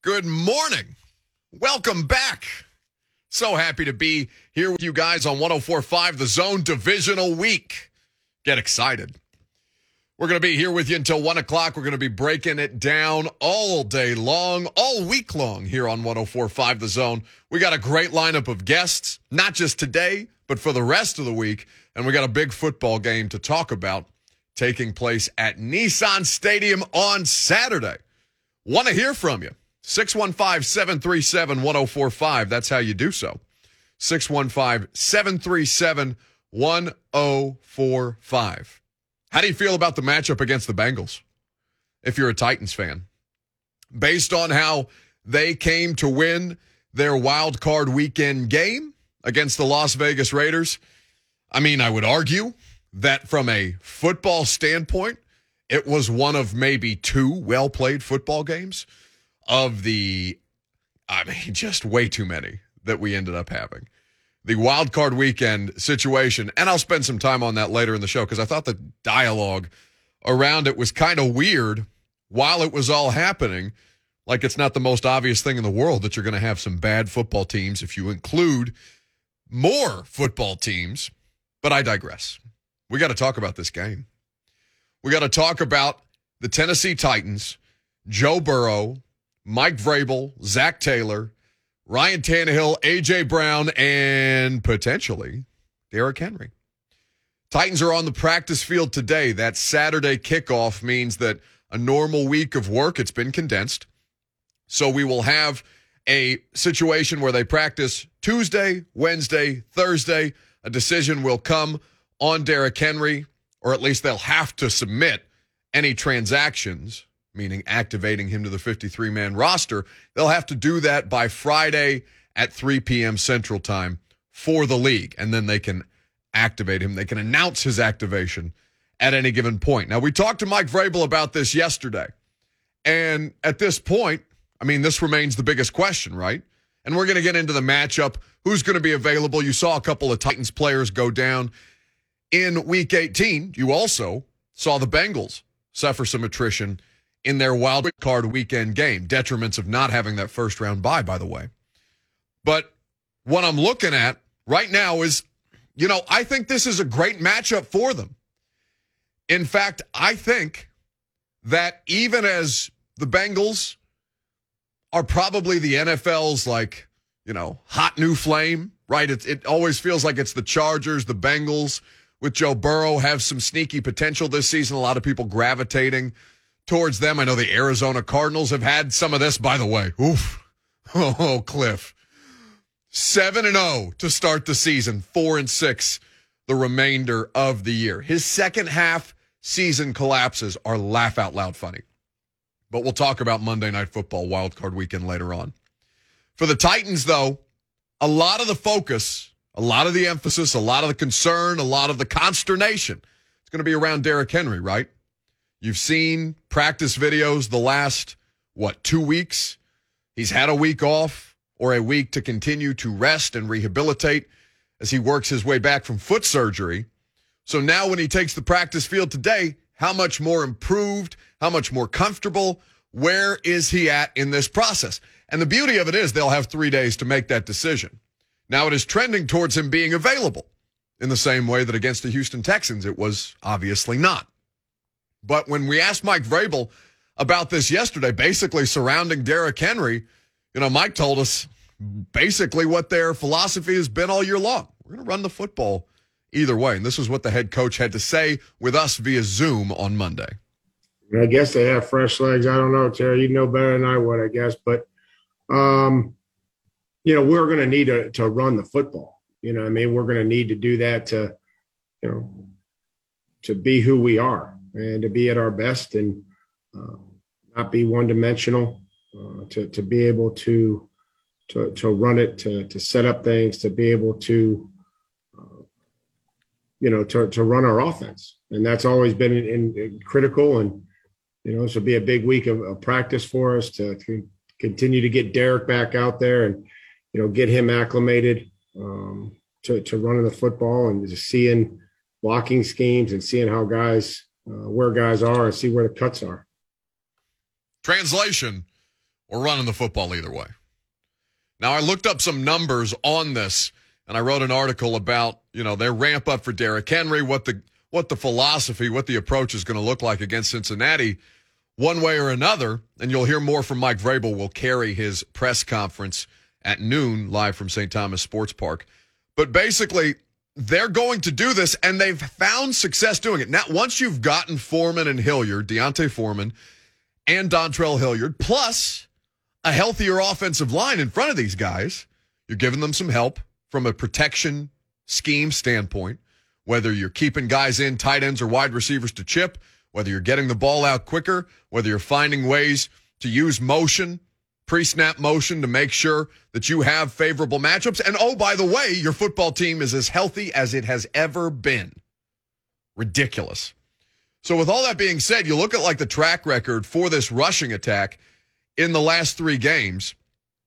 Good morning. Welcome back. So happy to be here with you guys on 104.5 The Zone Divisional Week. Get excited. We're going to be here with you until 1 o'clock. We're going to be breaking it down all day long, all week long here on 104.5 The Zone. We got a great lineup of guests, not just today, but for the rest of the week. And we got a big football game to talk about taking place at Nissan Stadium on Saturday. Want to hear from you. 615-737-1045. That's how you do so. 615-737-1045. How do you feel about the matchup against the Bengals if you're a Titans fan? Based on how they came to win their wild card weekend game against the Las Vegas Raiders, I mean, I would argue that from a football standpoint, it was one of maybe two well-played football games of the, just way too many that we ended up having. The wild card weekend situation, and I'll spend some time on that later in the show because I thought the dialogue around it was kind of weird while it was all happening. Like it's not the most obvious thing in the world that you're going to have some bad football teams if you include more football teams. But I digress. We got to talk about this game. We got to talk about the Tennessee Titans, Joe Burrow, Mike Vrabel, Zach Taylor, Ryan Tannehill, A.J. Brown, and potentially Derrick Henry. Titans are on the practice field today. That Saturday kickoff means that a normal week of work, it's been condensed. So we will have a situation where they practice Tuesday, Wednesday, Thursday. A decision will come on Derrick Henry, or at least they'll have to submit any transactions, meaning activating him to the 53-man roster. They'll have to do that by Friday at 3 p.m. Central Time for the league, and then they can activate him. They can announce his activation at any given point. Now, we talked to Mike Vrabel about this yesterday, and at this point, this remains the biggest question, right? And we're going to get into the matchup, who's going to be available. You saw a couple of Titans players go down in Week 18. You also saw the Bengals suffer some attrition in their wild card weekend game. Detriments of not having that first round bye, by the way. But what I'm looking at right now is, I think this is a great matchup for them. In fact, I think that even as the Bengals are probably the NFL's hot new flame, right? It always feels like it's the Chargers, the Bengals with Joe Burrow have some sneaky potential this season. A lot of people gravitating towards them. I know the Arizona Cardinals have had some of this, by the way. Oof. Oh, Cliff. 7-0 to start the season, 4-6 the remainder of the year. His second half season collapses are laugh out loud funny. But we'll talk about Monday Night Football wildcard weekend later on. For the Titans, though, a lot of the focus, a lot of the emphasis, a lot of the concern, a lot of the consternation, it's going to be around Derrick Henry, right? You've seen practice videos the last, 2 weeks? He's had a week off or a week to continue to rest and rehabilitate as he works his way back from foot surgery. So now when he takes the practice field today, how much more improved, how much more comfortable, where is he at in this process? And the beauty of it is they'll have 3 days to make that decision. Now it is trending towards him being available in the same way that against the Houston Texans it was obviously not. But when we asked Mike Vrabel about this yesterday, basically surrounding Derrick Henry, Mike told us basically what their philosophy has been all year long. We're going to run the football either way. And this is what the head coach had to say with us via Zoom on Monday. I guess they have fresh legs. I don't know, Terry. You know better than I would, I guess. But, we're going to need to run the football. We're going to need to do that to be who we are and to be at our best and not be one-dimensional, to be able to run it, to set up things, to be able to run our offense. And that's always been in critical. And, this will be a big week of practice for us to continue to get Derrick back out there and, get him acclimated to running the football and just seeing blocking schemes and seeing how guys, where guys are and see where the cuts are. Translation, or running the football either way. Now, I looked up some numbers on this, and I wrote an article about, their ramp up for Derrick Henry, what the philosophy, what the approach is going to look like against Cincinnati one way or another. And you'll hear more from Mike Vrabel. Will carry his press conference at noon live from St. Thomas Sports Park. But basically, they're going to do this, and they've found success doing it. Now, once you've gotten Foreman and Hilliard, Deontay Foreman and Dontrell Hilliard, plus a healthier offensive line in front of these guys, you're giving them some help from a protection scheme standpoint, whether you're keeping guys in, tight ends or wide receivers to chip, whether you're getting the ball out quicker, whether you're finding ways to use motion, pre-snap motion to make sure that you have favorable matchups. And, oh, by the way, your football team is as healthy as it has ever been. Ridiculous. So with all that being said, you look at the track record for this rushing attack in the last 3 games,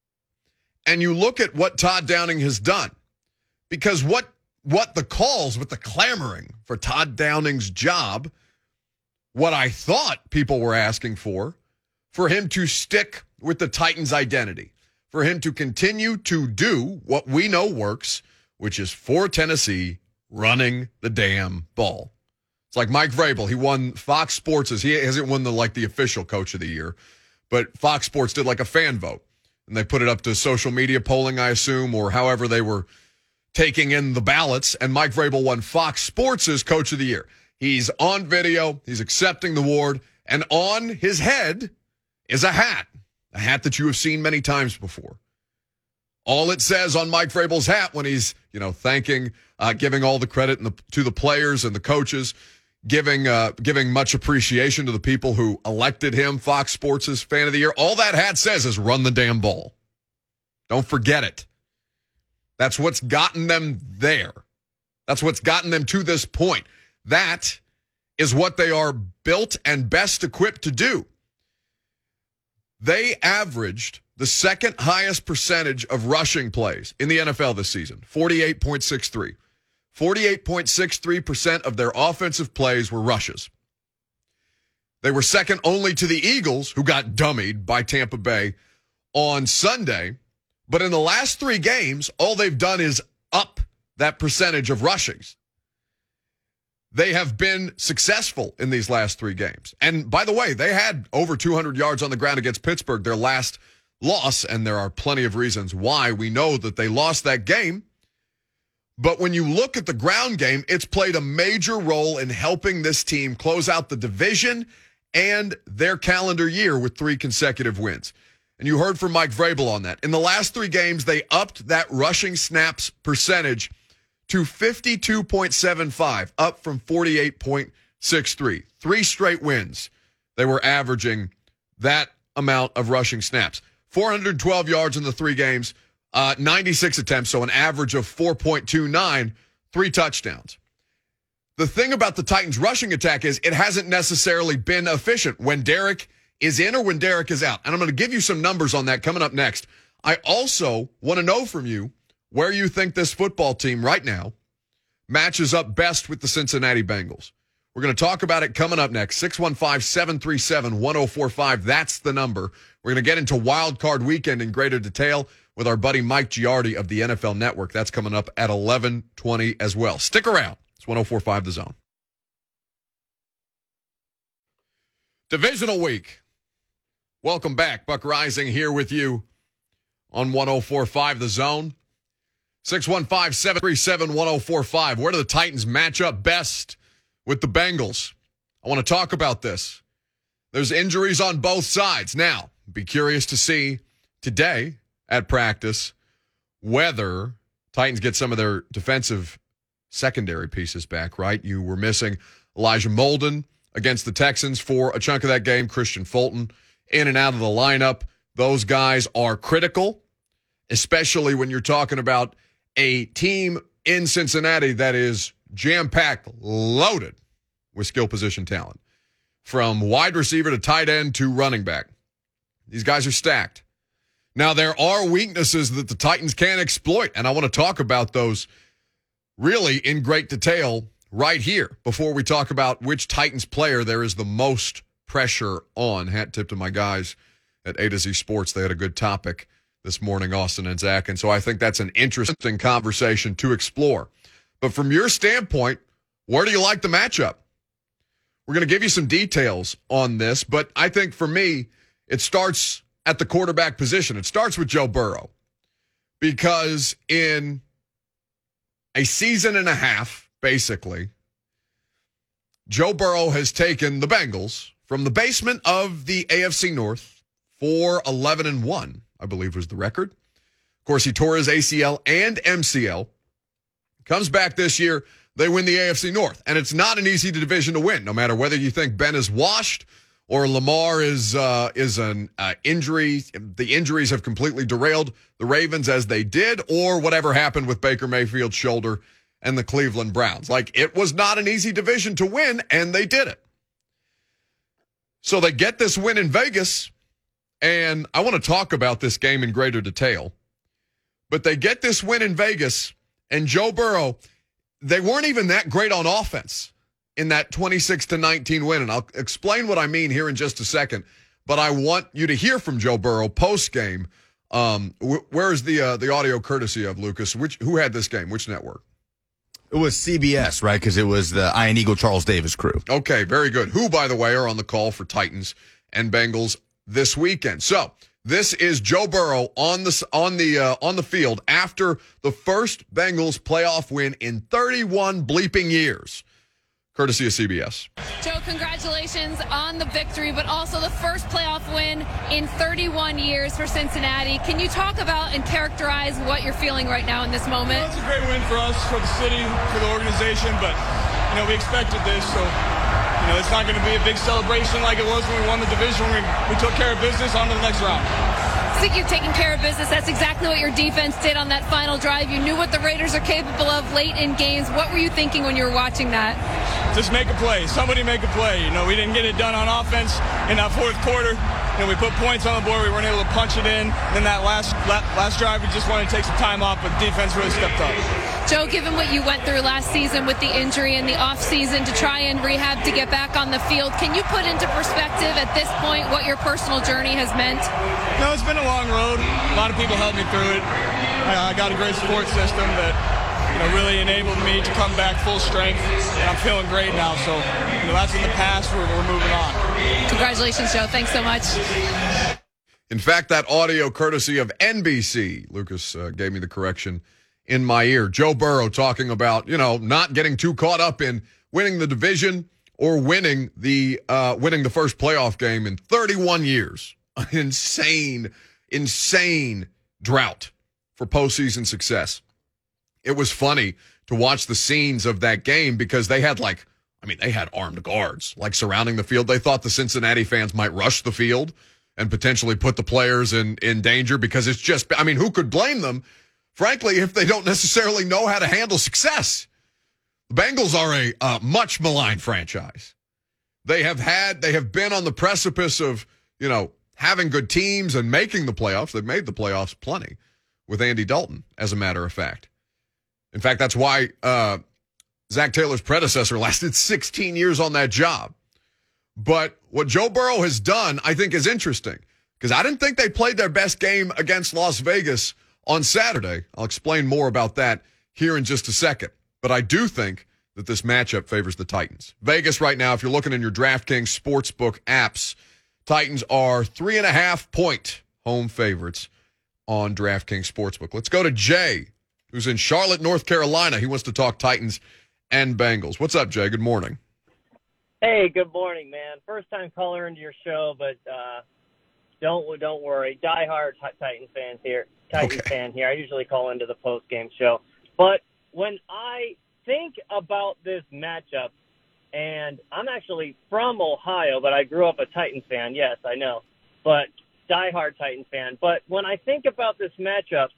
and you look at what Todd Downing has done. Because what the calls, with the clamoring for Todd Downing's job, what I thought people were asking for him to stick with the Titans' identity, for him to continue to do what we know works, which is for Tennessee, running the damn ball. It's like Mike Vrabel. He won Fox Sports. He hasn't won the official coach of the year, but Fox Sports did a fan vote, and they put it up to social media polling, I assume, or however they were taking in the ballots, and Mike Vrabel won Fox Sports' coach of the year. He's on video. He's accepting the award, and on his head is a hat that you have seen many times before. All it says on Mike Vrabel's hat when he's, thanking, giving all the credit to the players and the coaches, giving much appreciation to the people who elected him Fox Sports' fan of the year. All that hat says is run the damn ball. Don't forget it. That's what's gotten them there. That's what's gotten them to this point. That is what they are built and best equipped to do. They averaged the second highest percentage of rushing plays in the NFL this season, 48.63. 48.63% of their offensive plays were rushes. They were second only to the Eagles, who got dummied by Tampa Bay on Sunday. But in the last 3 games, all they've done is up that percentage of rushings. They have been successful in these last 3 games. And by the way, they had over 200 yards on the ground against Pittsburgh, their last loss, and there are plenty of reasons why we know that they lost that game. But when you look at the ground game, it's played a major role in helping this team close out the division and their calendar year with 3 consecutive wins. And you heard from Mike Vrabel on that. In the last 3 games, they upped that rushing snaps percentage to 52.75, up from 48.63. 3 straight wins. They were averaging that amount of rushing snaps. 412 yards in the 3 games, 96 attempts, so an average of 4.29, 3 touchdowns. The thing about the Titans' rushing attack is it hasn't necessarily been efficient when Derrick is in or when Derrick is out. And I'm going to give you some numbers on that coming up next. I also want to know from you where you think this football team right now matches up best with the Cincinnati Bengals. We're going to talk about it coming up next. 615-737-1045. That's the number. We're going to get into Wild Card Weekend in greater detail with our buddy Mike Giardi of the NFL Network. That's coming up at 11:20 as well. Stick around. It's 1045 The Zone. Divisional week. Welcome back. Buck Rising here with you on 1045 The Zone. 615-737-1045. Where do the Titans match up best with the Bengals? I want to talk about this. There's injuries on both sides. Now, be curious to see today at practice whether Titans get some of their defensive secondary pieces back, right? You were missing Elijah Molden against the Texans for a chunk of that game. Christian Fulton in and out of the lineup. Those guys are critical, especially when you're talking about a team in Cincinnati that is jam-packed, loaded with skill position talent. From wide receiver to tight end to running back. These guys are stacked. Now, there are weaknesses that the Titans can exploit, and I want to talk about those really in great detail right here before we talk about which Titans player there is the most pressure on. Hat tip to my guys at A to Z Sports. They had a good topic this morning, Austin and Zach. And so I think that's an interesting conversation to explore. But from your standpoint, where do you like the matchup? We're going to give you some details on this, but I think for me, it starts at the quarterback position. It starts with Joe Burrow, because in a season and a half, basically, Joe Burrow has taken the Bengals from the basement of the AFC North, 4-11-1, I believe was the record. Of course, he tore his ACL and MCL. Comes back this year, they win the AFC North. And it's not an easy division to win, no matter whether you think Ben is washed or Lamar is an injury. The injuries have completely derailed the Ravens as they did, or whatever happened with Baker Mayfield's shoulder and the Cleveland Browns. Like, it was not an easy division to win, and they did it. So they get this win in Vegas, and I want to talk about this game in greater detail. But they get this win in Vegas, and Joe Burrow, they weren't even that great on offense in that 26-19 win. And I'll explain what I mean here in just a second. But I want you to hear from Joe Burrow post-game. Where is the audio courtesy of, Lucas? Who had this game? Which network? It was CBS, right? Because it was the Ian Eagle Charles Davis crew. Okay, very good. Who, by the way, are on the call for Titans and Bengals this weekend. So this is Joe Burrow on the field after the first Bengals playoff win in 31 bleeping years, courtesy of CBS. Joe, congratulations on the victory, but also the first playoff win in 31 years for Cincinnati. Can you talk about and characterize what you're feeling right now in this moment? It's a great win for us, for the city, for the organization, but, we expected this, so, it's not going to be a big celebration like it was when we won the division. We took care of business, on to the next round. I think you've taken care of business. That's exactly what your defense did on that final drive. You knew what the Raiders are capable of late in games. What were you thinking when you were watching that? Just make a play. Somebody make a play. We didn't get it done on offense in that fourth quarter. We put points on the board. We weren't able to punch it in. And then that last drive, we just wanted to take some time off, but defense really stepped up. Joe, given what you went through last season with the injury and the offseason to try and rehab to get back on the field, can you put into perspective at this point what your personal journey has meant? No, it's been a long road. A lot of people helped me through it. I got a great support system that really enabled me to come back full strength, and I'm feeling great now. So that's in the past. We're moving on. Congratulations, Joe. Thanks so much. In fact, that audio courtesy of NBC. Lucas gave me the correction in my ear. Joe Burrow talking about, not getting too caught up in winning the division or winning the first playoff game in 31 years. An insane drought for postseason success. It was funny to watch the scenes of that game because they had they had armed guards surrounding the field. They thought the Cincinnati fans might rush the field and potentially put the players in danger because it's just, who could blame them, frankly, if they don't necessarily know how to handle success? The Bengals are a much maligned franchise. They have been on the precipice of, having good teams and making the playoffs. They've made the playoffs plenty with Andy Dalton, as a matter of fact. In fact, that's why Zach Taylor's predecessor lasted 16 years on that job. But what Joe Burrow has done, I think, is interesting because I didn't think they played their best game against Las Vegas on Saturday. I'll explain more about that here in just a second. But I do think that this matchup favors the Titans. Vegas right now, if you're looking in your DraftKings Sportsbook apps, Titans are 3.5-point home favorites on DraftKings Sportsbook. Let's go to Jay, who's in Charlotte, North Carolina. He wants to talk Titans and Bengals. What's up, Jay? Good morning. Hey, good morning, man. First time caller into your show, but don't worry. Diehard Titans fan here. Fan here. I usually call into the post game show. But when I think about this matchup, and I'm actually from Ohio, but I grew up a Titans fan. Yes, I know, but diehard Titans fan. But when I think about this matchup,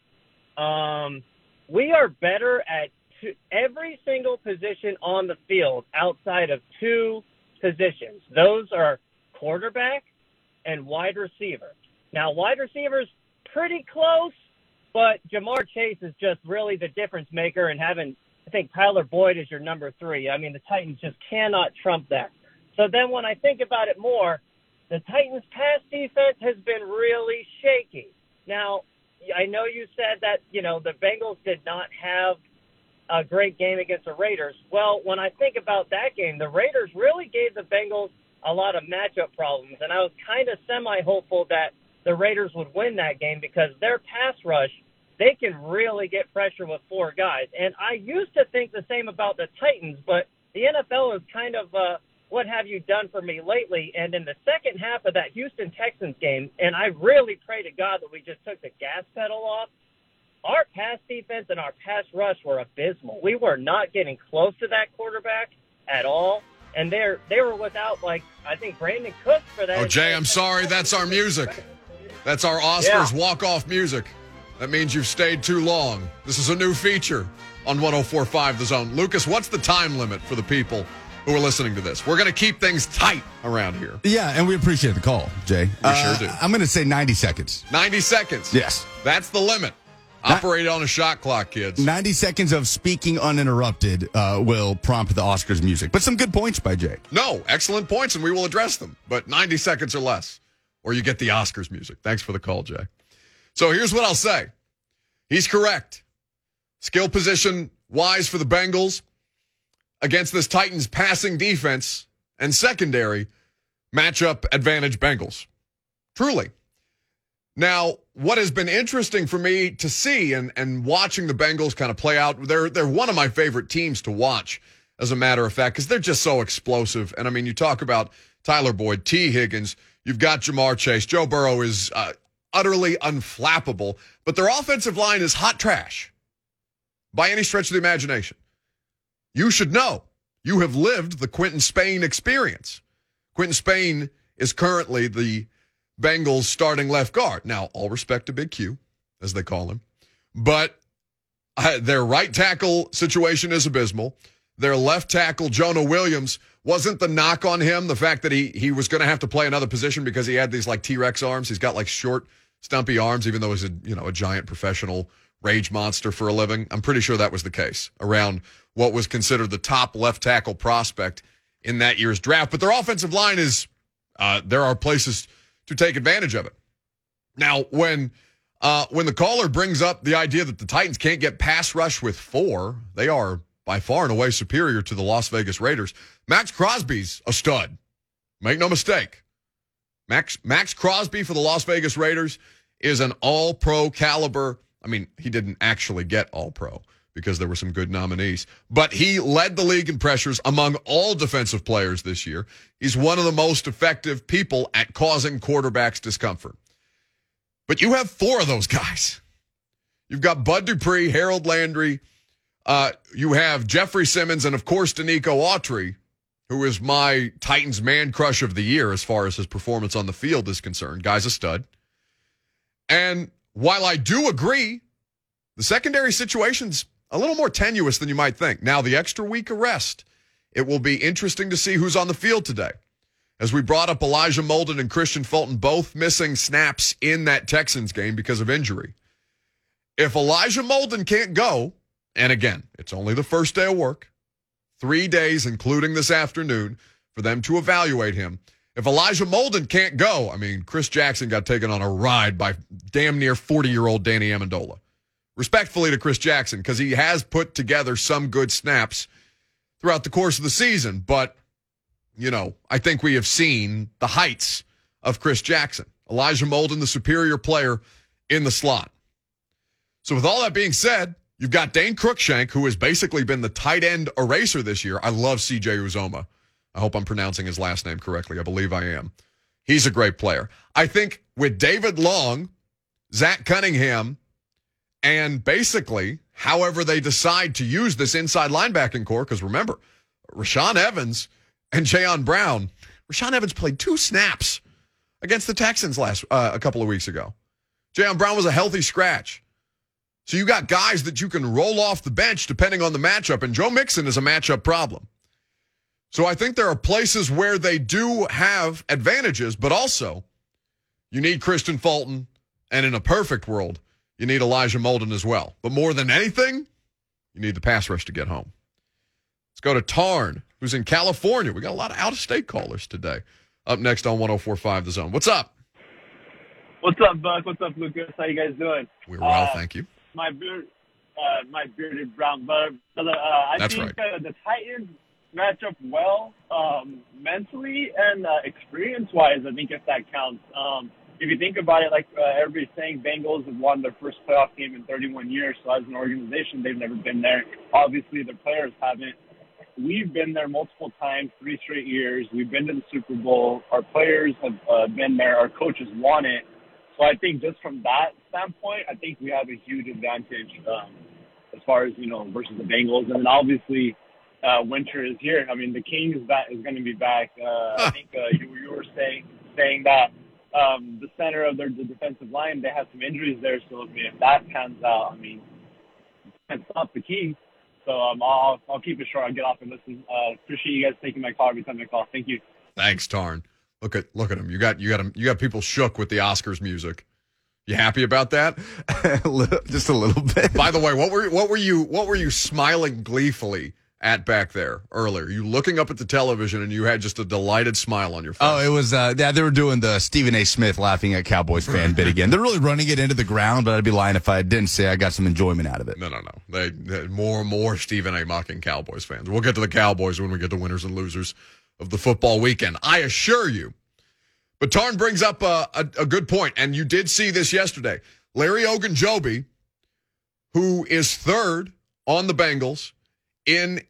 we are better at every single position on the field outside of two positions. Those are quarterback and wide receiver. Now, wide receiver's pretty close, but Jamar Chase is just really the difference maker, and having, I think, Tyler Boyd is your number 3. The Titans just cannot trump that. So then when I think about it more, the Titans' pass defense has been really shaky. Now, I know you said that, the Bengals did not have a great game against the Raiders. Well, when I think about that game, the Raiders really gave the Bengals a lot of matchup problems, and I was kind of semi-hopeful that the Raiders would win that game because their pass rush, they can really get pressure with 4 guys. And I used to think the same about the Titans, but the NFL is kind of what have you done for me lately? And in the second half of that Houston Texans game, and I really pray to God that we just took the gas pedal off, our pass defense and our pass rush were abysmal. We were not getting close to that quarterback at all. And they were without, I think, Brandon Cooks for that. Oh, Jay, I'm sorry. That's our music. That's our Oscars walk-off music. That means you've stayed too long. This is a new feature on 104.5 The Zone. Lucas, what's the time limit for the people who are listening to this? We're going to keep things tight around here. Yeah, and we appreciate the call, Jay. We sure do. I'm going to say 90 seconds. 90 seconds. Yes. That's the limit. Operate on a shot clock, kids. 90 seconds of speaking uninterrupted will prompt the Oscars music. But some good points by Jay. No, excellent points, and we will address them. But 90 seconds or less, or you get the Oscars music. Thanks for the call, Jay. So here's what I'll say. He's correct. Skill position-wise for the Bengals against this Titans passing defense and secondary, matchup advantage Bengals. Truly. Now, what has been interesting for me to see and watching the Bengals kind of play out, they're one of my favorite teams to watch, as a matter of fact, because they're just so explosive. And, I mean, you talk about Tyler Boyd, T. Higgins, you've got Jamar Chase. Joe Burrow is utterly unflappable, but their offensive line is hot trash by any stretch of the imagination. You should know. You have lived the Quentin Spain experience. Quentin Spain is currently the Bengals starting left guard. Now, all respect to Big Q, as they call him. But their right tackle situation is abysmal. Their left tackle, Jonah Williams, wasn't the knock on him, the fact that he was going to have to play another position because he had these T-Rex arms. He's got short, stumpy arms, even though he's a giant professional rage monster for a living. I'm pretty sure that was the case around what was considered the top left tackle prospect in that year's draft. But their offensive line is, there are places to take advantage of it. Now, when the caller brings up the idea that the Titans can't get pass rush with 4, they are by far and away superior to the Las Vegas Raiders. Max Crosby's a stud. Make no mistake. Max Crosby for the Las Vegas Raiders is an all-pro caliber. I mean, he didn't actually get all-pro because there were some good nominees, but he led the league in pressures among all defensive players this year. He's one of the most effective people at causing quarterbacks discomfort. But you have 4 of those guys. You've got Bud Dupree, Harold Landry, you have Jeffrey Simmons, and of course Danico Autry, who is my Titans man crush of the year as far as his performance on the field is concerned. Guy's a stud. And while I do agree, the secondary situation's a little more tenuous than you might think. Now, the extra week of rest, it will be interesting to see who's on the field today. As we brought up Elijah Molden and Christian Fulton, both missing snaps in that Texans game because of injury. If Elijah Molden can't go, and again, it's only the first day of work, 3 days, including this afternoon, for them to evaluate him. If Elijah Molden can't go, I mean, Chris Jackson got taken on a ride by damn near 40-year-old Danny Amendola. Respectfully to Chris Jackson, because he has put together some good snaps throughout the course of the season. But, I think we have seen the heights of Chris Jackson. Elijah Molden, the superior player in the slot. So with all that being said, you've got Dane Cruikshank, who has basically been the tight end eraser this year. I love C.J. Uzomah. I hope I'm pronouncing his last name correctly. I believe I am. He's a great player. I think with David Long, Zach Cunningham, and basically however they decide to use this inside linebacking core, because remember, Rashaan Evans and Jayon Brown. Rashaan Evans played 2 snaps against the Texans a couple of weeks ago. Jayon Brown was a healthy scratch. So you got guys that you can roll off the bench depending on the matchup, and Joe Mixon is a matchup problem. So I think there are places where they do have advantages, but also you need Christian Fulton, and in a perfect world, you need Elijah Molden as well. But more than anything, you need the pass rush to get home. Let's go to Tarn, who's in California. We got a lot of out-of-state callers today. up next on 104.5 The Zone. What's up? What's up, Buck? What's up, Lucas? How you guys doing? We're well, thank you. My bearded brown brother. I That's think right. The Titans match up well mentally and experience-wise, I think, if that counts. If you think about it, like everybody's saying, Bengals have won their first playoff game in 31 years, so as an organization, they've never been there. Obviously, the players haven't. We've been there multiple times, 3 straight years. We've been to the Super Bowl. Our players have been there. Our coaches won it. So I think just from that standpoint, I think we have a huge advantage as far as, versus the Bengals. And then obviously winter is here. I mean, the King is going to be back. I think you were saying that the center of the defensive line, they have some injuries there. So if that pans out, I mean, you can't stop the King. So I'll keep it short. I'll get off and listen. Appreciate you guys taking my call every time I call. Thank you. Thanks, Tarn. Look at him. You got people shook with the Oscars music. You happy about that? Just a little bit. By the way, what were you smiling gleefully at back there earlier? You looking up at the television and you had just a delighted smile on your face. Oh, it was they were doing the Stephen A. Smith laughing at Cowboys fan bit again. They're really running it into the ground, but I'd be lying if I didn't say I got some enjoyment out of it. No. They more Stephen A. mocking Cowboys fans. We'll get to the Cowboys when we get to winners and losers of the football weekend, I assure you. But Tarn brings up a good point, and you did see this yesterday. Larry Ogunjobi, who is third on the Bengals in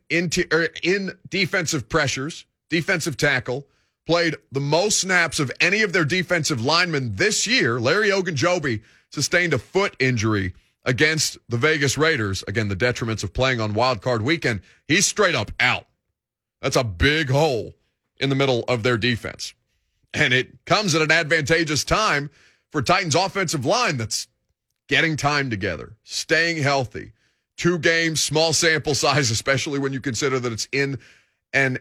defensive pressures, defensive tackle, played the most snaps of any of their defensive linemen this year. Larry Ogunjobi sustained a foot injury against the Vegas Raiders. Again, the detriments of playing on Wild Card Weekend. He's straight up out. That's a big hole in the middle of their defense. And it comes at an advantageous time for Titans offensive line that's getting time together, staying healthy. 2 games, small sample size, especially when you consider that it's in an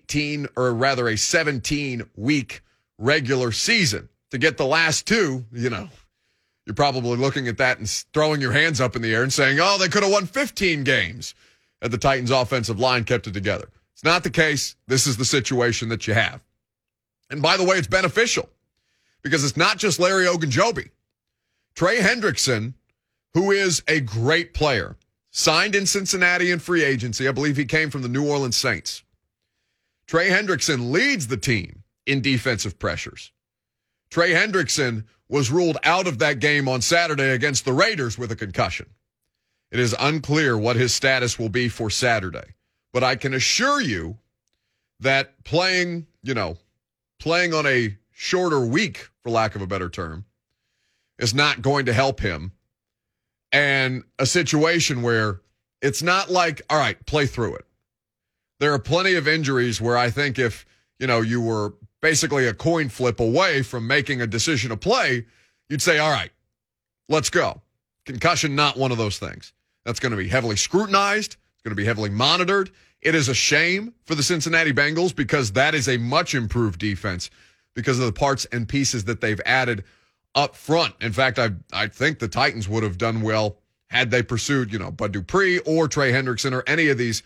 17-week regular season. To get the last 2, you're probably looking at that and throwing your hands up in the air and saying, oh, they could have won 15 games had the Titans offensive line kept it together. It's not the case. This is the situation that you have. And by the way, it's beneficial because it's not just Larry Ogunjobi. Trey Hendrickson, who is a great player, signed in Cincinnati in free agency. I believe he came from the New Orleans Saints. Trey Hendrickson leads the team in defensive pressures. Trey Hendrickson was ruled out of that game on Saturday against the Raiders with a concussion. It is unclear what his status will be for Saturday. But I can assure you that playing on a shorter week, for lack of a better term, is not going to help him. And a situation where it's not like, all right, play through it. There are plenty of injuries where I think if, you were basically a coin flip away from making a decision to play, you'd say, all right, let's go. Concussion, not one of those things. That's going to be heavily scrutinized. It's going to be heavily monitored. It is a shame for the Cincinnati Bengals because that is a much improved defense because of the parts and pieces that they've added up front. In fact, I think the Titans would have done well had they pursued, Bud Dupree or Trey Hendrickson or any of these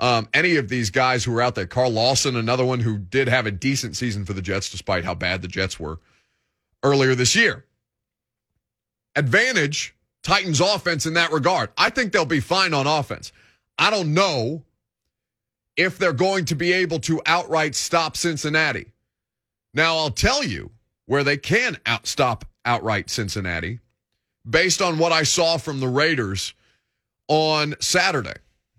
guys who were out there. Carl Lawson, another one who did have a decent season for the Jets despite how bad the Jets were earlier this year. Advantage Titans offense in that regard. I think they'll be fine on offense. I don't know if they're going to be able to outright stop Cincinnati. Now, I'll tell you where they can stop outright Cincinnati based on what I saw from the Raiders on Saturday.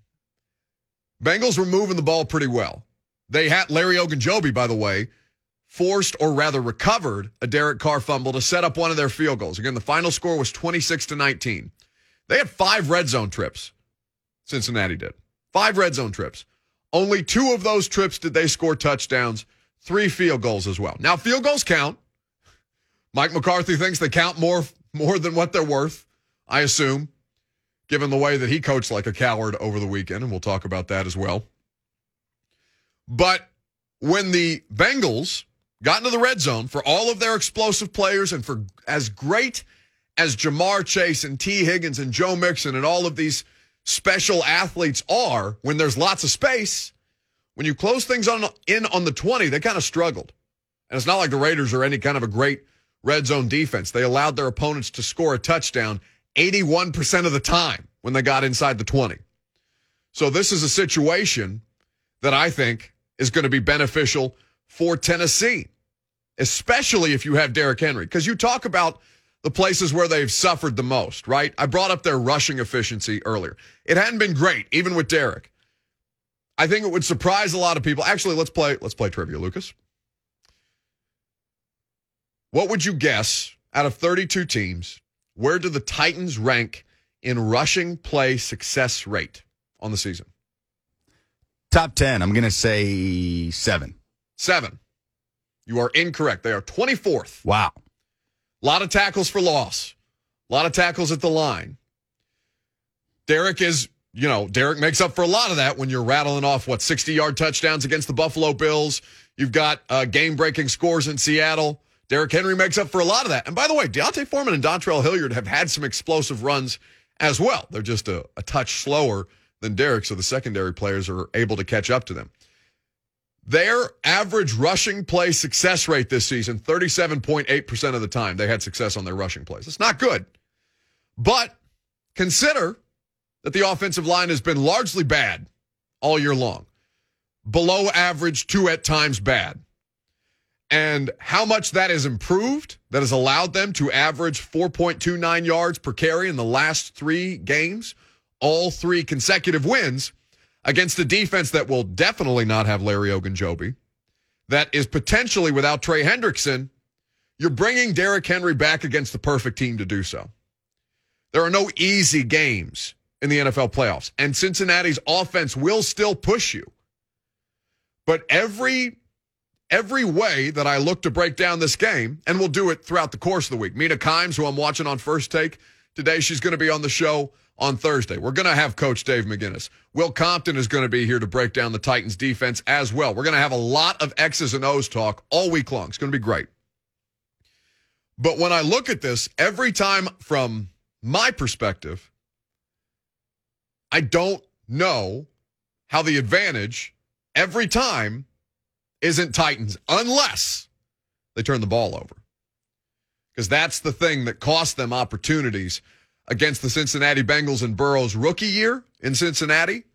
Bengals were moving the ball pretty well. They had Larry Ogunjobi, by the way, forced or rather recovered a Derek Carr fumble to set up one of their field goals. Again, the final score was 26-19. They had 5 red zone trips. Cincinnati did. 5 red zone trips. Only 2 of those trips did they score touchdowns, 3 field goals as well. Now, field goals count. Mike McCarthy thinks they count more than what they're worth, I assume, given the way that he coached like a coward over the weekend, and we'll talk about that as well. But when the Bengals got into the red zone, for all of their explosive players and for as great as Jamar Chase and T. Higgins and Joe Mixon and all of these special athletes are, when there's lots of space, when you close things in on the 20, they kind of struggled. And it's not like the Raiders are any kind of a great red zone defense. They allowed their opponents to score a touchdown 81% of the time when they got inside the 20. So this is a situation that I think is going to be beneficial for Tennessee, especially if you have Derrick Henry. Because you talk about the places where they've suffered the most, right? I brought up their rushing efficiency earlier. It hadn't been great, even with Derrick. I think it would surprise a lot of people. Actually, let's play trivia, Lucas. What would you guess, out of 32 teams, where do the Titans rank in rushing play success rate on the season? Top 10, I'm going to say 7. 7. You are incorrect. They are 24th. Wow. A lot of tackles for loss. A lot of tackles at the line. Derrick makes up for a lot of that when you're rattling off, 60-yard touchdowns against the Buffalo Bills. You've got game-breaking scores in Seattle. Derrick Henry makes up for a lot of that. And by the way, Deontay Foreman and Dontrell Hilliard have had some explosive runs as well. They're just a touch slower than Derrick, so the secondary players are able to catch up to them. Their average rushing play success rate this season, 37.8% of the time they had success on their rushing plays. It's not good. But consider that the offensive line has been largely bad all year long. Below average to at times bad. And how much that has improved, that has allowed them to average 4.29 yards per carry in the last 3 games, all 3 consecutive wins, against a defense that will definitely not have Larry Ogunjobi, that is potentially without Trey Hendrickson. You're bringing Derrick Henry back against the perfect team to do so. There are no easy games in the NFL playoffs, and Cincinnati's offense will still push you. But every way that I look to break down this game, and we'll do it throughout the course of the week. Mina Kimes, who I'm watching on First Take today, she's going to be on the show on Thursday. We're going to have Coach Dave McGinnis. Will Compton is going to be here to break down the Titans defense as well. We're going to have a lot of X's and O's talk all week long. It's going to be great. But when I look at this, every time from my perspective, I don't know how the advantage every time isn't Titans unless they turn the ball over. Because that's the thing that cost them opportunities against the Cincinnati Bengals in Burrow's rookie year in Cincinnati.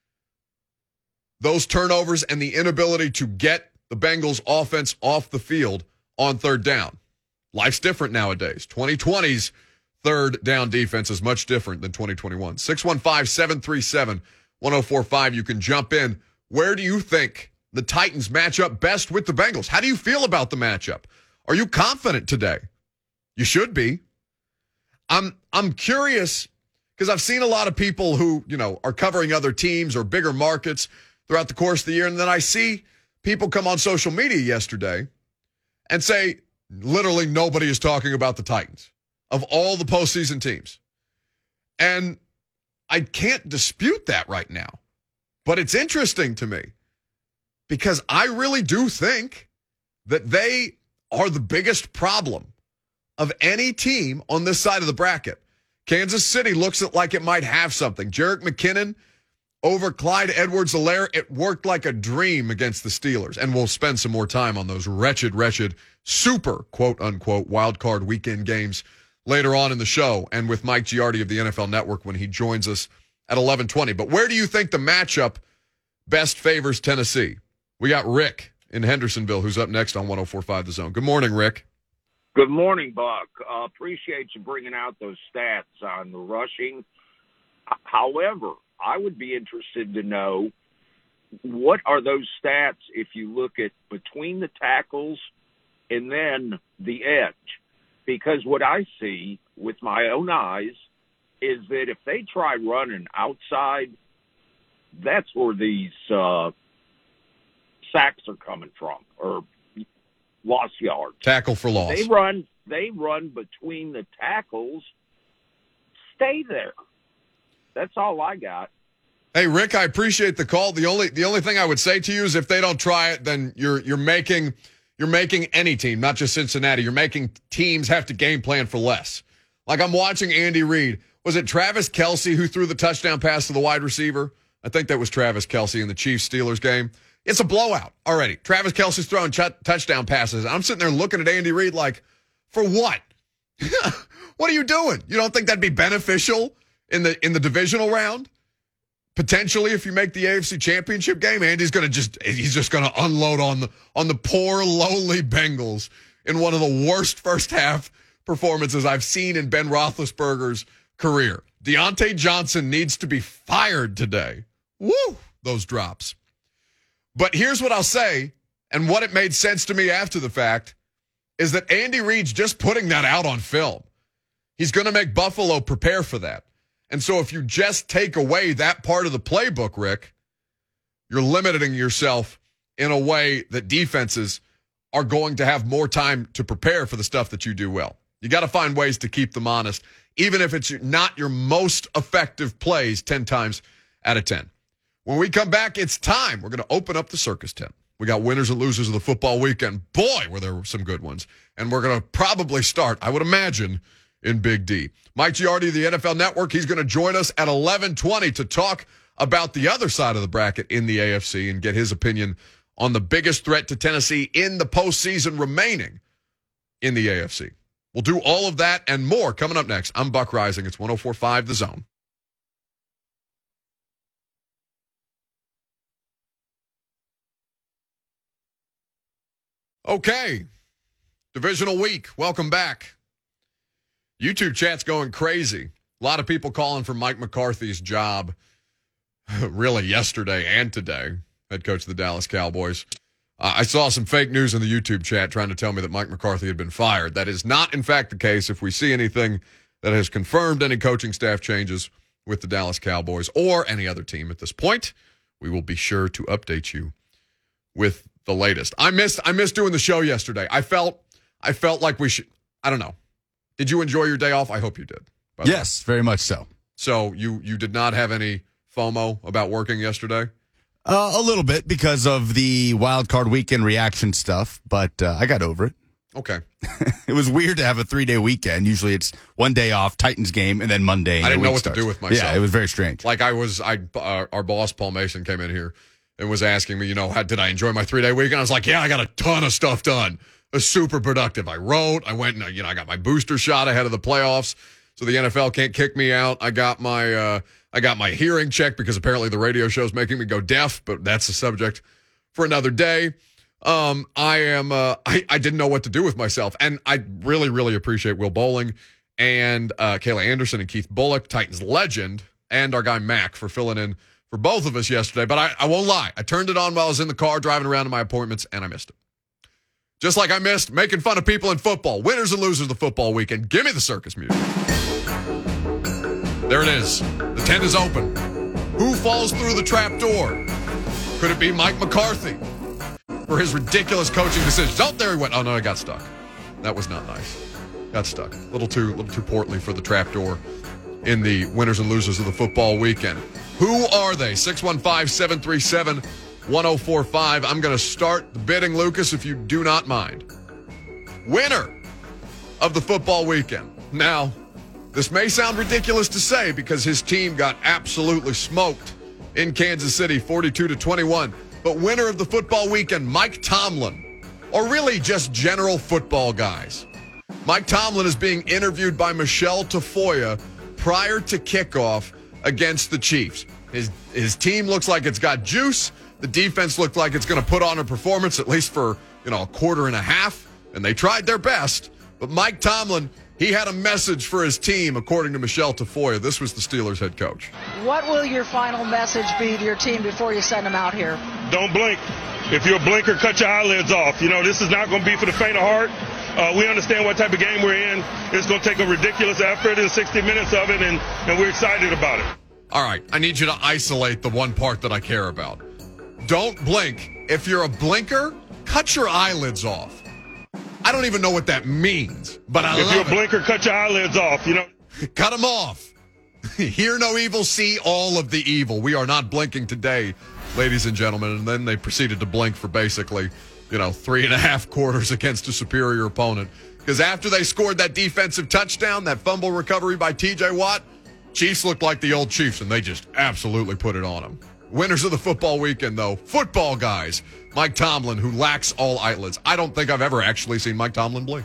Those turnovers and the inability to get the Bengals offense off the field on third down. Life's different nowadays. 2020's third down defense is much different than 2021. 615-737-1045. You can jump in. Where do you think the Titans match up best with the Bengals? How do you feel about the matchup? Are you confident today? You should be. I'm curious because I've seen a lot of people who, are covering other teams or bigger markets throughout the course of the year. And then I see people come on social media yesterday and say literally nobody is talking about the Titans of all the postseason teams. And I can't dispute that right now. But it's interesting to me because I really do think that they are the biggest problem of any team on this side of the bracket. Kansas City looks like it might have something. Jerick McKinnon over Clyde Edwards-Helaire, it worked like a dream against the Steelers. And we'll spend some more time on those wretched, super, quote-unquote, wild card weekend games later on in the show and with Mike Giardi of the NFL Network when he joins us at 11:20. But where do you think the matchup best favors Tennessee? We got Rick in Hendersonville who's up next on 104.5 The Zone. Good morning, Rick. Good morning, Buck. Appreciate you bringing out those stats on the rushing. However, I would be interested to know what are those stats if you look at between the tackles and then the edge. Because what I see with my own eyes is that if they try running outside, that's where these sacks are coming from, or lost yards. Tackle for loss. They run between the tackles. Stay there. That's all I got. Hey, Rick, I appreciate the call. The only thing I would say to you is if they don't try it, then you're making any team, not just Cincinnati. You're making teams have to game plan for less. Like I'm watching Andy Reid. Was it Travis Kelce who threw the touchdown pass to the wide receiver? I think that was Travis Kelce in the Chiefs-Steelers game. It's a blowout already. Travis Kelce's throwing touchdown passes. I'm sitting there looking at Andy Reid like, for what? What are you doing? You don't think that'd be beneficial in the divisional round? Potentially, if you make the AFC Championship game, Andy's just going to unload on the poor, lowly Bengals in one of the worst first half performances I've seen in Ben Roethlisberger's career. Deontay Johnson needs to be fired today. Woo! Those drops. But here's what I'll say, and what it made sense to me after the fact, is that Andy Reid's just putting that out on film. He's going to make Buffalo prepare for that. And so if you just take away that part of the playbook, Rick, you're limiting yourself in a way that defenses are going to have more time to prepare for the stuff that you do well. You got to find ways to keep them honest, even if it's not your most effective plays 10 times out of 10. When we come back, it's time. We're going to open up the circus tent. We got winners and losers of the football weekend. Boy, were there some good ones. And we're going to probably start, I would imagine, in Big D. Mike Giardi of the NFL Network, he's going to join us at 11:20 to talk about the other side of the bracket in the AFC and get his opinion on the biggest threat to Tennessee in the postseason remaining in the AFC. We'll do all of that and more coming up next. I'm Buck Rising. It's 104.5 The Zone. Okay. Divisional week. Welcome back. YouTube chat's going crazy. A lot of people calling for Mike McCarthy's job really yesterday and today, head coach of the Dallas Cowboys. I saw some fake news in the YouTube chat trying to tell me that Mike McCarthy had been fired. That is not, in fact, the case. If we see anything that has confirmed any coaching staff changes with the Dallas Cowboys or any other team at this point, we will be sure to update you with the latest. I missed doing the show yesterday. I felt like we should. I don't know. Did you enjoy your day off? I hope you did. Yes, very much so. So you did not have any FOMO about working yesterday? A little bit because of the wild card weekend reaction stuff, but I got over it. Okay. It was weird to have a 3-day weekend. Usually it's one day off, Titans game, and then Monday. I didn't know what to do with myself. Yeah, it was very strange. Like our boss, Paul Mason, came in here and was asking me, did I enjoy my 3-day weekend? I was like, yeah, I got a ton of stuff done. It was super productive. I wrote, I went and, I got my booster shot ahead of the playoffs, so the NFL can't kick me out. I got my hearing checked because apparently the radio show's making me go deaf, but that's a subject for another day. I didn't know what to do with myself, and I really, really appreciate Will Bowling and Kayla Anderson and Keith Bullock, Titans legend, and our guy Mac for filling in for both of us yesterday. But I won't lie. I turned it on while I was in the car driving around to my appointments, and I missed it. Just like I missed making fun of people in football. Winners and losers of the football weekend. Give me the circus music. There it is. The tent is open. Who falls through the trap door? Could it be Mike McCarthy for his ridiculous coaching decisions? Oh, there he went. Oh, no, I got stuck. That was not nice. Got stuck. A little too portly for the trap door in the winners and losers of the football weekend. Who are they? 615-737-1045. I'm going to start the bidding, Lucas, if you do not mind. Winner of the football weekend. Now, this may sound ridiculous to say because his team got absolutely smoked in Kansas City, 42-21. But winner of the football weekend, Mike Tomlin, or really just general football guys. Mike Tomlin is being interviewed by Michelle Tafoya prior to kickoff against the Chiefs. His team looks like it's got juice. The defense looked like it's going to put on a performance at least for, a quarter and a half, and they tried their best. But Mike Tomlin, he had a message for his team, according to Michelle Tafoya. This was the Steelers head coach. What will your final message be to your team before you send them out here? Don't blink. If you're a blinker, cut your eyelids off. This is not going to be for the faint of heart. We understand what type of game we're in. It's going to take a ridiculous effort in 60 minutes of it, and we're excited about it. All right, I need you to isolate the one part that I care about. Don't blink. If you're a blinker, cut your eyelids off. I don't even know what that means, but I love it. If you're a blinker, cut your eyelids off, Cut them off. Hear no evil, see all of the evil. We are not blinking today, ladies and gentlemen. And then they proceeded to blink for basically, 3.5 quarters against a superior opponent. Because after they scored that defensive touchdown, that fumble recovery by T.J. Watt, Chiefs looked like the old Chiefs, and they just absolutely put it on them. Winners of the football weekend, though. Football guys. Mike Tomlin, who lacks all eyelids. I don't think I've ever actually seen Mike Tomlin blink.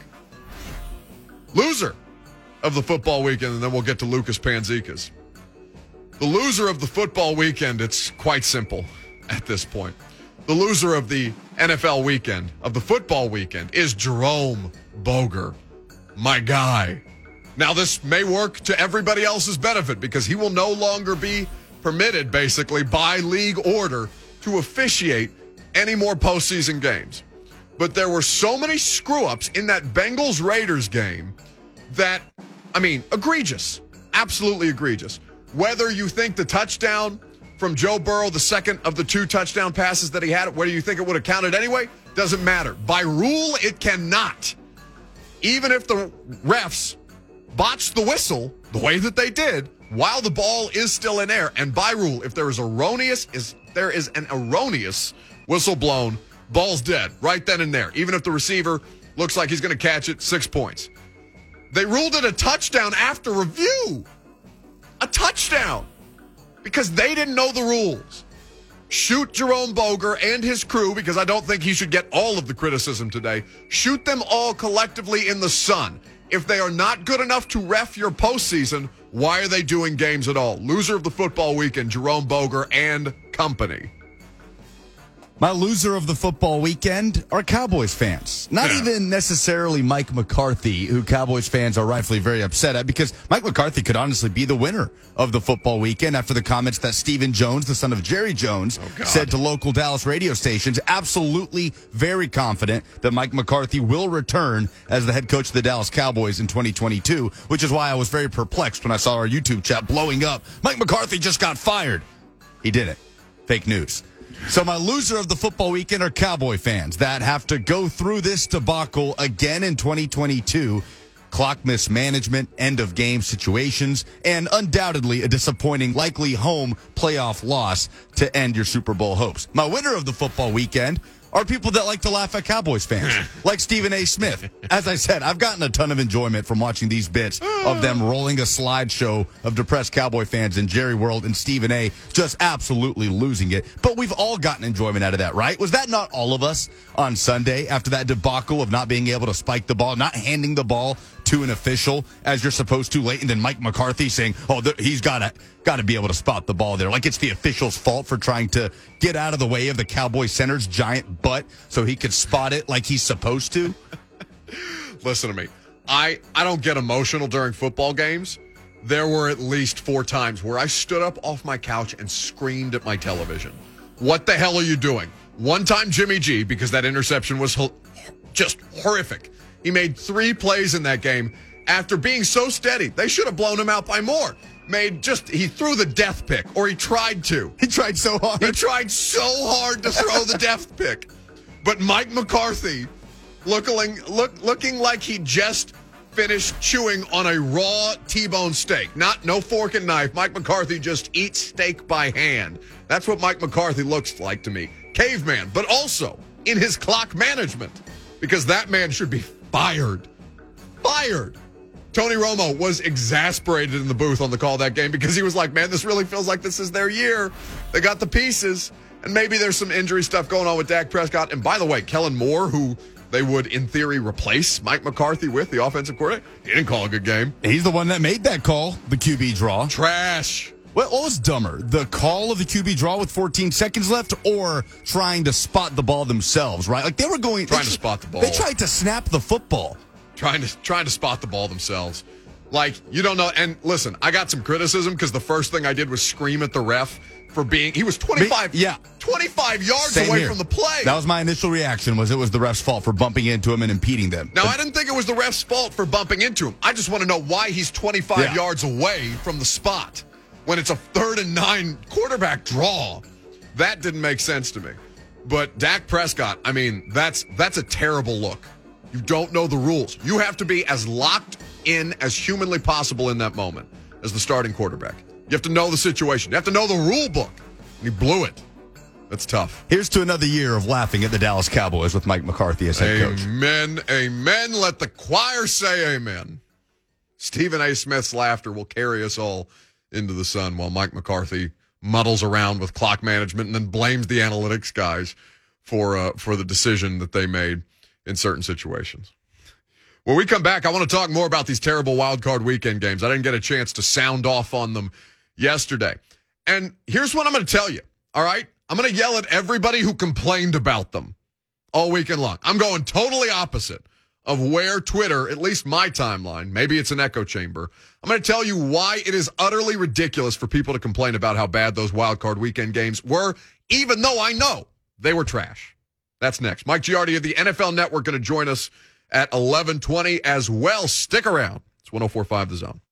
Loser of the football weekend, and then we'll get to Lucas Panzikas. The loser of the football weekend, it's quite simple at this point. The loser of the NFL weekend, of the football weekend, is Jerome Boger, my guy. Now, this may work to everybody else's benefit because he will no longer be permitted, basically, by league order to officiate any more postseason games. But there were so many screw-ups in that Bengals-Raiders game that, egregious. Absolutely egregious. Whether you think the touchdown from Joe Burrow, the second of the 2 touchdown passes that he had, whether you think it would have counted anyway, doesn't matter. By rule, it cannot. Even if the refs botched the whistle the way that they did while the ball is still in air, and by rule, if there is an erroneous whistle blown, ball's dead right then and there. Even if the receiver looks like he's going to catch it, 6 points. They ruled it a touchdown after review. A touchdown. Because they didn't know the rules. Shoot Jerome Boger and his crew, because I don't think he should get all of the criticism today. Shoot them all collectively in the sun. If they are not good enough to ref your postseason, why are they doing games at all? Loser of the football weekend, Jerome Boger and company. My loser of the football weekend are Cowboys fans. Not even necessarily Mike McCarthy, who Cowboys fans are rightfully very upset at, because Mike McCarthy could honestly be the winner of the football weekend after the comments that Stephen Jones, the son of Jerry Jones, said to local Dallas radio stations. Absolutely very confident that Mike McCarthy will return as the head coach of the Dallas Cowboys in 2022, which is why I was very perplexed when I saw our YouTube chat blowing up. Mike McCarthy just got fired. He didn't. Fake news. So my loser of the football weekend are Cowboy fans that have to go through this debacle again in 2022. Clock mismanagement, end of game situations, and undoubtedly a disappointing, likely home playoff loss to end your Super Bowl hopes. My winner of the football weekend are people that like to laugh at Cowboys fans, like Stephen A. Smith. As I said, I've gotten a ton of enjoyment from watching these bits of them rolling a slideshow of depressed Cowboy fans in Jerry World and Stephen A. just absolutely losing it. But we've all gotten enjoyment out of that, right? Was that not all of us on Sunday after that debacle of not being able to spike the ball, not handing the ball to an official as you're supposed to late, and then Mike McCarthy saying, he's got to be able to spot the ball there. Like it's the official's fault for trying to get out of the way of the Cowboy center's giant butt so he could spot it like he's supposed to. Listen to me. I don't get emotional during football games. There were at least 4 times where I stood up off my couch and screamed at my television. What the hell are you doing? One time Jimmy G, because that interception was just horrific. He made 3 plays in that game after being so steady. They should have blown him out by more. He threw the death pick, or he tried to. He tried so hard. He tried so hard to throw the death pick. But Mike McCarthy, looking like he just finished chewing on a raw T-bone steak. No fork and knife. Mike McCarthy just eats steak by hand. That's what Mike McCarthy looks like to me. Caveman, but also in his clock management, because that man should be fired. Tony Romo was exasperated in the booth on the call of that game because he was like, man, this really feels like this is their year. They got the pieces, and maybe there's some injury stuff going on with Dak Prescott. And by the way, Kellen Moore, who they would, in theory, replace Mike McCarthy with, the offensive coordinator, he didn't call a good game. He's the one that made that call, the QB draw. Trash. What was dumber, the call of the QB draw with 14 seconds left or trying to spot the ball themselves, right? Like they were trying to spot the ball. They tried to snap the football. Trying to spot the ball themselves. Like, you don't know. And listen, I got some criticism because the first thing I did was scream at the ref for he was 25 yards away from the play. That was my initial reaction, was it was the ref's fault for bumping into him and impeding them. Now, I didn't think it was the ref's fault for bumping into him. I just want to know why he's 25 yards away from the spot when it's a 3rd and 9 quarterback draw. That didn't make sense to me. But Dak Prescott, that's a terrible look. You don't know the rules. You have to be as locked in as humanly possible in that moment as the starting quarterback. You have to know the situation. You have to know the rule book. And he blew it. That's tough. Here's to another year of laughing at the Dallas Cowboys with Mike McCarthy as head coach. Amen. Amen. Let the choir say amen. Stephen A. Smith's laughter will carry us all into the sun while Mike McCarthy muddles around with clock management and then blames the analytics guys for the decision that they made in certain situations. When we come back, I want to talk more about these terrible wild card weekend games. I didn't get a chance to sound off on them yesterday. And here's what I'm going to tell you, all right? I'm going to yell at everybody who complained about them all weekend long. I'm going totally opposite of where Twitter, at least my timeline, maybe it's an echo chamber. I'm going to tell you why it is utterly ridiculous for people to complain about how bad those wild card weekend games were, even though I know they were trash. That's next. Mike Giardi of the NFL Network going to join us at 11:20 as well. Stick around. It's 104.5 The Zone.